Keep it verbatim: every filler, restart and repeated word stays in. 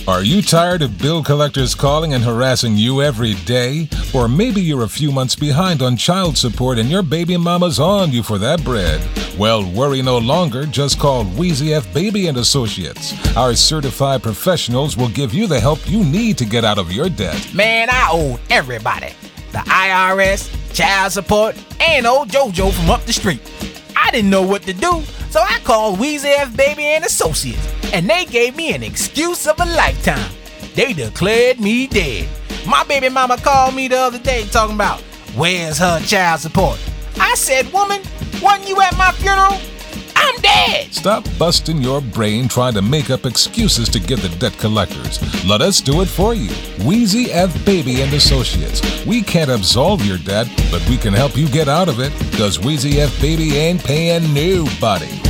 Are you tired of bill collectors calling and harassing you every day? Or maybe you're a few months behind on child support and your baby mama's on you for that bread. Well, worry no longer. Just call Wheezy F Baby and Associates. Our certified professionals will give you the help you need to get out of your debt. Man, I owed everybody. The I R S, child support, and old JoJo from up the street. I didn't know what to do, so I called Wheezy F Baby and Associates, and they gave me an excuse of a lifetime. They declared me dead. My baby mama called me the other day talking about, where's her child support? I said, woman, wasn't you at my funeral? I'm dead. Stop busting your brain trying to make up excuses to get the debt collectors. Let us do it for you. Wheezy F Baby and Associates. We can't absolve your debt, but we can help you get out of it, because Wheezy F Baby ain't paying nobody.